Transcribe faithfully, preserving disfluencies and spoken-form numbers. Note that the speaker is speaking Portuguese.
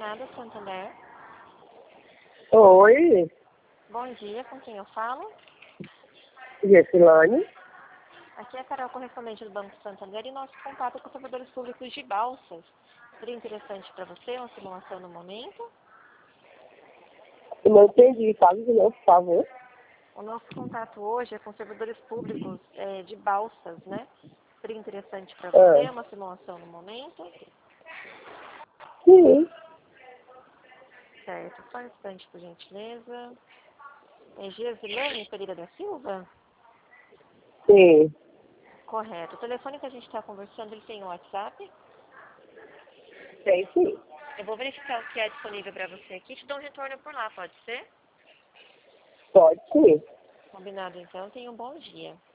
Jornada Santander. Oi, Bom dia, com quem eu falo? Gessilane. Aqui é a Carol, correspondente do Banco Santander, e nosso contato com os servidores públicos de Balsas. Seria interessante para você uma simulação no momento? Eu não entendi, fala de novo, por favor. O nosso contato hoje é com servidores públicos é, de Balsas, né? Seria interessante para você Ah, uma simulação no momento? sim, Certo, só um instante, por gentileza. É Gesilane Pereira da Silva? sim, Correto. O telefone que a gente está conversando, ele tem o WhatsApp? tem sim. Eu vou verificar o que é disponível para você aqui e te dou um retorno por lá, pode ser? Pode sim. Combinado, então. Tenha um bom dia.